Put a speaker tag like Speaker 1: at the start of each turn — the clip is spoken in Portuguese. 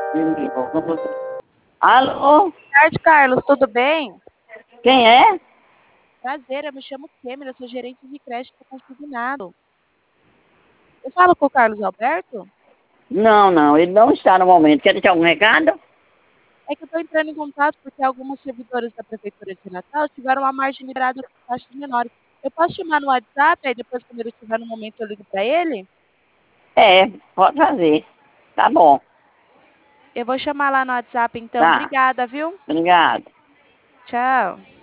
Speaker 1: Alô?
Speaker 2: Boa tarde, Carlos, tudo bem?
Speaker 1: Quem é?
Speaker 2: Prazer, eu me chamo Temer, eu sou gerente de crédito consignado. Eu falo com o Carlos Alberto?
Speaker 1: Não, não, ele não está no momento. Quer deixar algum recado?
Speaker 2: É que eu estou entrando em contato porque alguns servidores da Prefeitura de Natal tiveram uma margem liberada por taxas menores. Eu posso chamar no WhatsApp, aí depois, quando ele estiver no momento, eu ligo para ele?
Speaker 1: É, pode fazer. Tá bom.
Speaker 2: Eu vou chamar lá no WhatsApp, então.
Speaker 1: Tá.
Speaker 2: Obrigada, viu?
Speaker 1: Obrigado.
Speaker 2: Tchau.